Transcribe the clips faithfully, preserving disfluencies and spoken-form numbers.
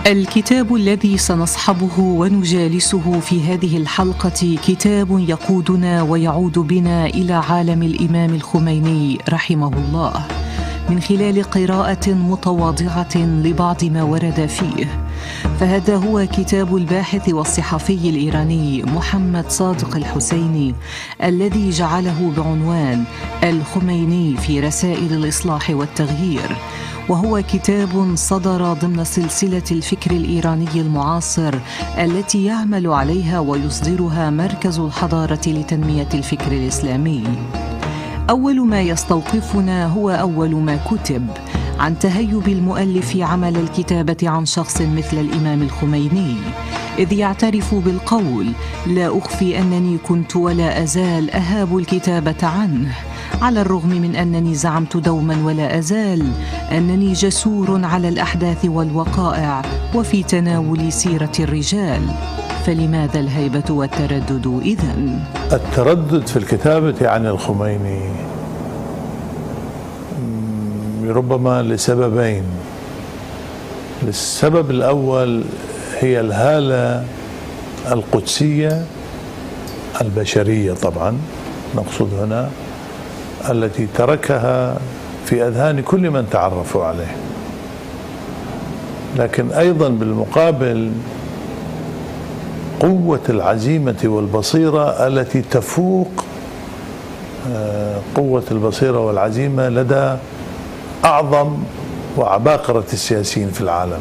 الكتاب الذي سنصحبه ونجالسه في هذه الحلقة كتاب يقودنا ويعود بنا إلى عالم الإمام الخميني رحمه الله من خلال قراءة متواضعة لبعض ما ورد فيه. فهذا هو كتاب الباحث والصحفي الإيراني محمد صادق الحسيني الذي جعله بعنوان الخميني في رسائل الإصلاح والتغيير، وهو كتاب صدر ضمن سلسلة الفكر الإيراني المعاصر التي يعمل عليها ويصدرها مركز الحضارة لتنمية الفكر الإسلامي. أول ما يستوقفنا هو أول ما كتب عن تهيب المؤلف عمل الكتابة عن شخص مثل الإمام الخميني، إذ يعترف بالقول: لا أخفي أنني كنت ولا أزال أهاب الكتابة عنه، على الرغم من أنني زعمت دوما ولا أزال أنني جسور على الأحداث والوقائع وفي تناول سيرة الرجال. فلماذا الهيبة والتردد إذن؟ التردد في الكتابة عن الخميني ربما لسببين. السبب الأول هي الهالة القدسية البشرية، طبعا نقصد هنا التي تركها في أذهان كل من تعرفوا عليه، لكن أيضا بالمقابل قوة العزيمة والبصيرة التي تفوق قوة البصيرة والعزيمة لدى أعظم وعباقرة السياسيين في العالم،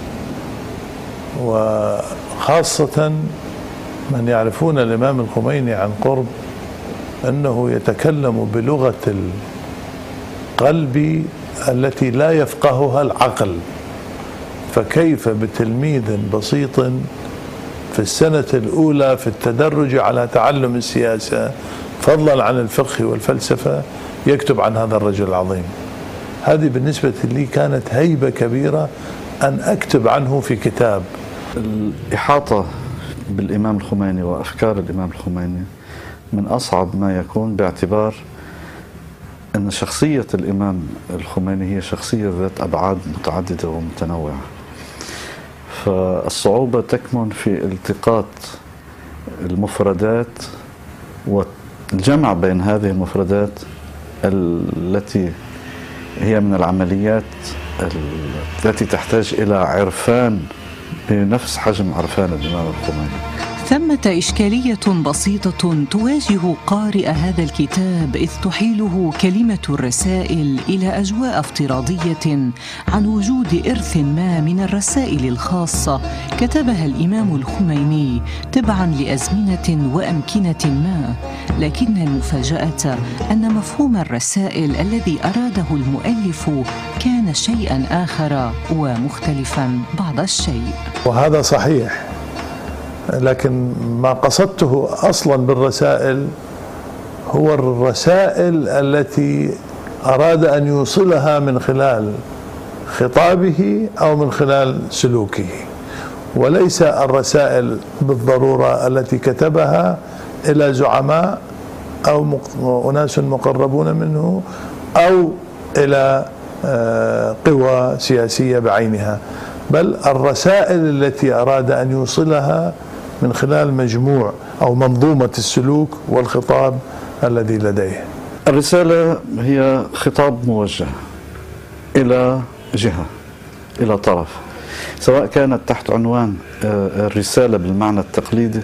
وخاصة من يعرفون الإمام الخميني عن قرب أنه يتكلم بلغة القلب التي لا يفقهها العقل، فكيف بتلميذ بسيط في السنة الأولى في التدرج على تعلم السياسة فضلا عن الفقه والفلسفة يكتب عن هذا الرجل العظيم. هذه بالنسبة لي كانت هيبة كبيرة أن أكتب عنه في كتاب. الإحاطة بالإمام الخميني وأفكار الإمام الخميني من أصعب ما يكون، باعتبار أن شخصية الإمام الخميني هي شخصية ذات أبعاد متعددة ومتنوعة، فالصعوبة تكمن في التقاط المفردات والجمع بين هذه المفردات التي هي من العمليات التي تحتاج إلى عرفان بنفس حجم عرفان الإمام الخميني. ثمة إشكالية بسيطة تواجه قارئ هذا الكتاب، إذ تحيله كلمة الرسائل إلى أجواء افتراضية عن وجود إرث ما من الرسائل الخاصة كتبها الإمام الخميني تبعا لأزمنة وأمكنة ما، لكن المفاجأة أن مفهوم الرسائل الذي أراده المؤلف كان شيئا آخر ومختلفا بعض الشيء. وهذا صحيح، لكن ما قصدته أصلا بالرسائل هو الرسائل التي أراد أن يوصلها من خلال خطابه أو من خلال سلوكه، وليس الرسائل بالضرورة التي كتبها إلى زعماء أو أناس مقربون منه أو إلى قوى سياسية بعينها، بل الرسائل التي أراد أن يوصلها من خلال مجموع أو منظومة السلوك والخطاب الذي لديه. الرسالة هي خطاب موجه إلى جهة، إلى طرف، سواء كانت تحت عنوان الرسالة بالمعنى التقليدي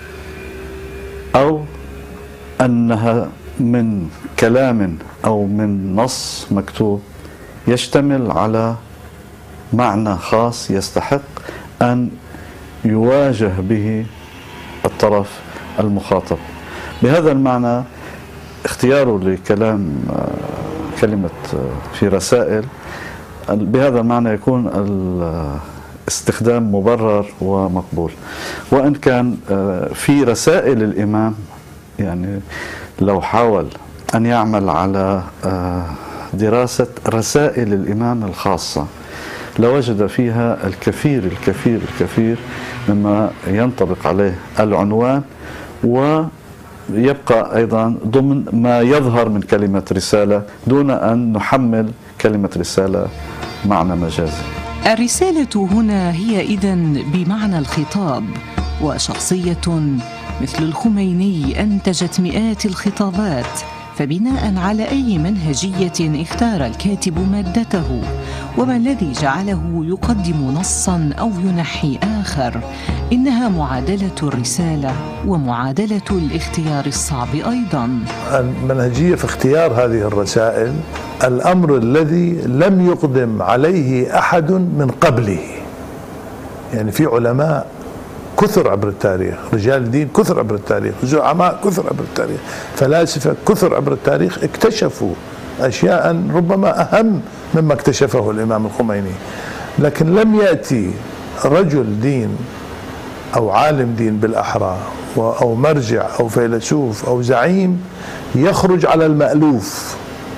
أو أنها من كلام أو من نص مكتوب يشتمل على معنى خاص يستحق أن يواجه به الطرف المخاطب. بهذا المعنى اختياره لكلام كلمة في رسائل بهذا المعنى يكون الاستخدام مبرر ومقبول، وإن كان في رسائل الإمام يعني لو حاول أن يعمل على دراسة رسائل الإمام الخاصة لوجد فيها الكثير الكثير الكثير مما ينطبق عليه العنوان، ويبقى أيضا ضمن ما يظهر من كلمة رسالة دون أن نحمل كلمة رسالة معنى مجازي. الرسالة هنا هي إذن بمعنى الخطاب، وشخصية مثل الخميني أنتجت مئات الخطابات، فبناء على أي منهجية اختار الكاتب مادته؟ وما الذي جعله يقدم نصاً أو ينحي آخر؟ إنها معادلة الرسالة ومعادلة الاختيار الصعب أيضاً. المنهجية في اختيار هذه الرسائل الأمر الذي لم يقدم عليه أحد من قبله. يعني في علماء كثر عبر التاريخ، رجال دين كثر عبر التاريخ، زعماء كثر عبر التاريخ، فلاسفة كثر عبر التاريخ اكتشفوا أشياء ربما أهم مما اكتشفه الإمام الخميني، لكن لم يأتي رجل دين أو عالم دين بالأحرى أو مرجع أو فيلسوف أو زعيم يخرج على المألوف،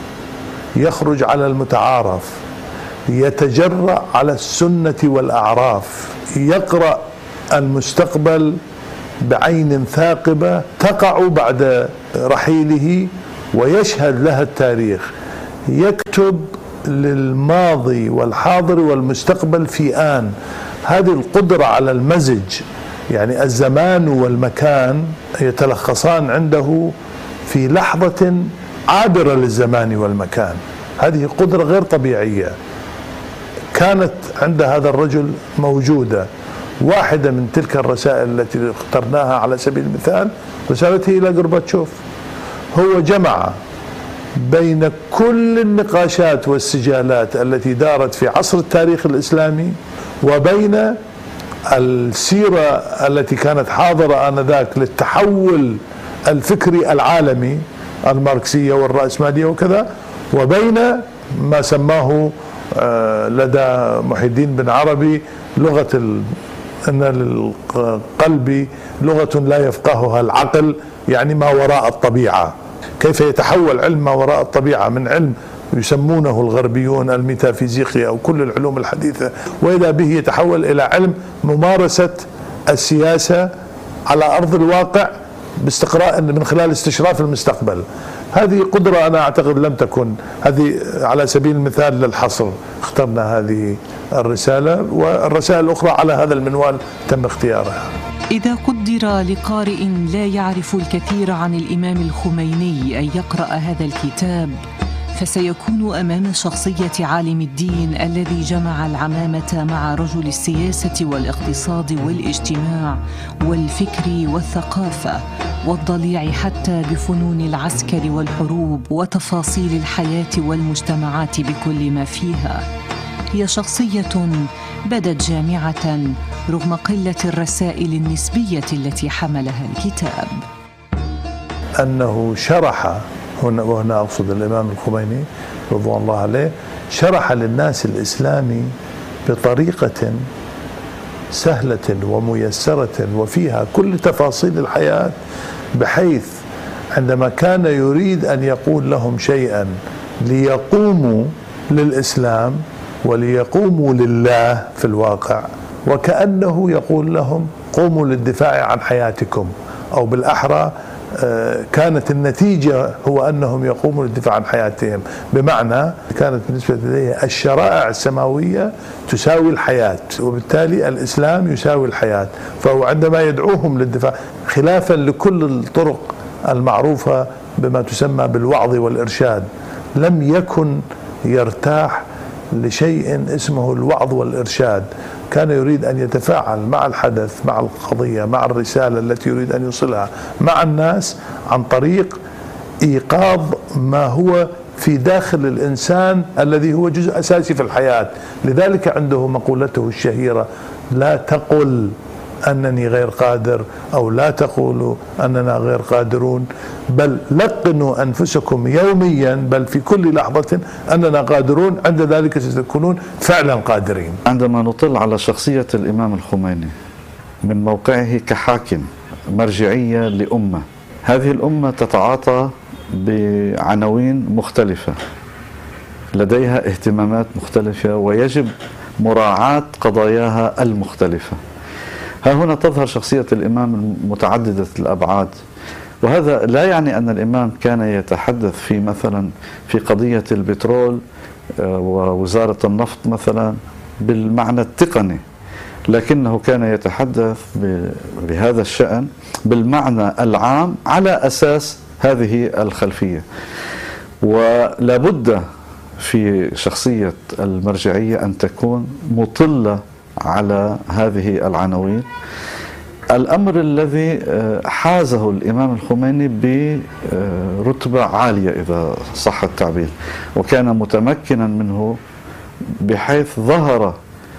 يخرج على المتعارف، يتجرأ على السنة والأعراف، يقرأ المستقبل بعين ثاقبة تقع بعد رحيله ويشهد لها التاريخ، يكتب للماضي والحاضر والمستقبل في آن. هذه القدرة على المزج، يعني الزمان والمكان يتلخصان عنده في لحظة عابرة للزمان والمكان. هذه قدرة غير طبيعية كانت عند هذا الرجل موجودة. واحدة من تلك الرسائل التي اخترناها على سبيل المثال رسالته إلى غورباتشوف. هو جمع بين كل النقاشات والسجالات التي دارت في عصر التاريخ الإسلامي وبين السيرة التي كانت حاضرة آنذاك للتحول الفكري العالمي، الماركسية والرأسمالية وكذا، وبين ما سماه لدى محي الدين بن عربي لغة ال... أن للقلب لغة لا يفقهها العقل، يعني ما وراء الطبيعة. كيف يتحول علم ما وراء الطبيعة من علم يسمونه الغربيون الميتافيزيقيا أو كل العلوم الحديثة، وإذا به يتحول إلى علم ممارسة السياسة على أرض الواقع باستقراء من خلال استشراف المستقبل. هذه قدرة أنا أعتقد لم تكن، هذه على سبيل المثال للحصر اخترنا هذه الرسالة، والرسائل الأخرى على هذا المنوال تم اختيارها. إذا قدر لقارئ لا يعرف الكثير عن الإمام الخميني أن يقرأ هذا الكتاب، فسيكون أمام شخصية عالم الدين الذي جمع العمامة مع رجل السياسة والاقتصاد والاجتماع والفكر والثقافة والضليع حتى بفنون العسكر والحروب وتفاصيل الحياة والمجتمعات بكل ما فيها. هي شخصية بدت جامعة رغم قلة الرسائل النسبية التي حملها الكتاب. أنه شرح هنا، وهنا أقصد الإمام الخميني رضوان الله عليه، شرح للناس الإسلامي بطريقة سهلة وميسرة وفيها كل تفاصيل الحياة، بحيث عندما كان يريد أن يقول لهم شيئا ليقوموا للإسلام وليقوموا لله في الواقع، وكأنه يقول لهم قوموا للدفاع عن حياتكم، أو بالأحرى كانت النتيجة هو أنهم يقوموا للدفاع عن حياتهم، بمعنى كانت بالنسبة إليه الشرائع السماوية تساوي الحياة، وبالتالي الإسلام يساوي الحياة. فهو عندما يدعوهم للدفاع خلافا لكل الطرق المعروفة بما تسمى بالوعظ والإرشاد، لم يكن يرتاح لشيء اسمه الوعظ والإرشاد. كان يريد أن يتفاعل مع الحدث، مع القضية، مع الرسالة التي يريد أن يوصلها مع الناس عن طريق إيقاظ ما هو في داخل الإنسان الذي هو جزء أساسي في الحياة. لذلك عنده مقولته الشهيرة: لا تقل أنني غير قادر، أو لا تقولوا أننا غير قادرون، بل لقنوا أنفسكم يوميا بل في كل لحظة أننا قادرون، عند ذلك ستكونون فعلا قادرين. عندما نطل على شخصية الإمام الخميني من موقعه كحاكم مرجعية لأمة، هذه الأمة تتعاطى بعناوين مختلفة، لديها اهتمامات مختلفة، ويجب مراعاة قضاياها المختلفة. ها هنا تظهر شخصية الإمام متعددة الأبعاد، وهذا لا يعني أن الإمام كان يتحدث في مثلا في قضية البترول ووزارة النفط مثلا بالمعنى التقني، لكنه كان يتحدث بهذا الشأن بالمعنى العام على أساس هذه الخلفية. ولا بد في شخصية المرجعية أن تكون مطلة على هذه العناوين. الأمر الذي حازه الإمام الخميني برتبة عالية إذا صح التعبير، وكان متمكنا منه بحيث ظهر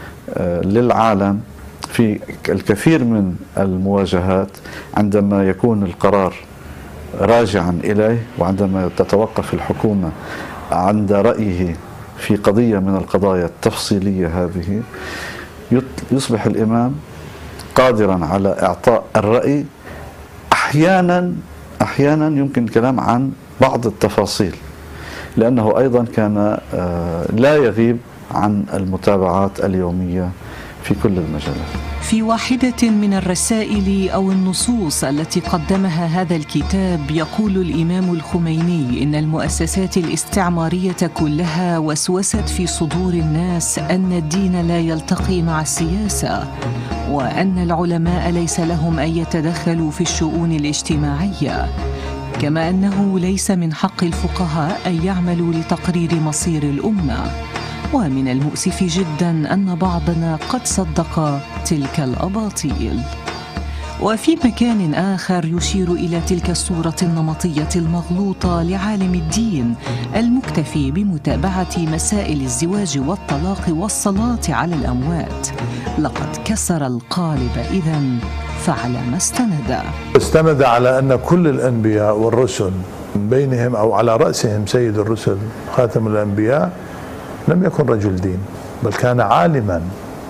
للعالم في الكثير من المواجهات عندما يكون القرار راجعا إليه، وعندما تتوقف الحكومة عند رأيه في قضية من القضايا التفصيلية هذه، يصبح الإمام قادرا على إعطاء الرأي. أحيانا أحيانا يمكن الكلام عن بعض التفاصيل، لأنه أيضا كان لا يغيب عن المتابعات اليومية في كل المجالات. في واحدة من الرسائل أو النصوص التي قدمها هذا الكتاب يقول الإمام الخميني إن المؤسسات الاستعمارية كلها وسوست في صدور الناس أن الدين لا يلتقي مع السياسة، وأن العلماء ليس لهم أن يتدخلوا في الشؤون الاجتماعية، كما أنه ليس من حق الفقهاء أن يعملوا لتقرير مصير الأمة. ومن المؤسف جدا أن بعضنا قد صدق تلك الأباطيل. وفي مكان آخر يشير إلى تلك الصورة النمطية المغلوطة لعالم الدين المكتفي بمتابعة مسائل الزواج والطلاق والصلاة على الأموات. لقد كسر القالب إذن، فعلى ما استند. استند على أن كل الأنبياء والرسل من بينهم أو على رأسهم سيد الرسل خاتم الأنبياء لم يكن رجل دين، بل كان عالما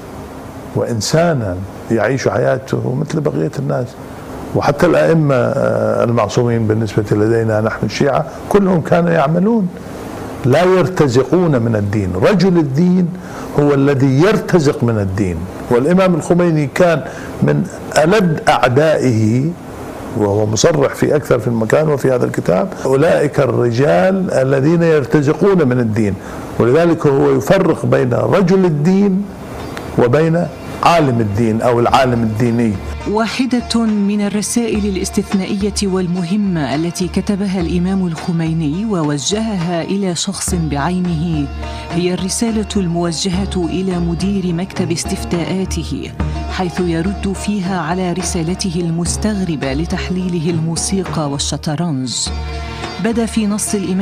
وإنسانا يعيش حياته مثل بقية الناس. وحتى الأئمة المعصومين بالنسبة لدينا نحن الشيعة كلهم كانوا يعملون، لا يرتزقون من الدين. رجل الدين هو الذي يرتزق من الدين. والإمام الخميني كان من ألد أعدائه، وهو مصرح في أكثر في المكان وفي هذا الكتاب، أولئك الرجال الذين يرتزقون من الدين. ولذلك هو يفرق بين رجل الدين وبين عالم الدين أو العالم الديني. واحدة من الرسائل الاستثنائية والمهمة التي كتبها الإمام الخميني ووجهها إلى شخص بعينه هي الرسالة الموجهة إلى مدير مكتب استفتاءاته، حيث يرد فيها على رسالته المستغربة لتحليله الموسيقى والشطرنج. بدا في نص الإمام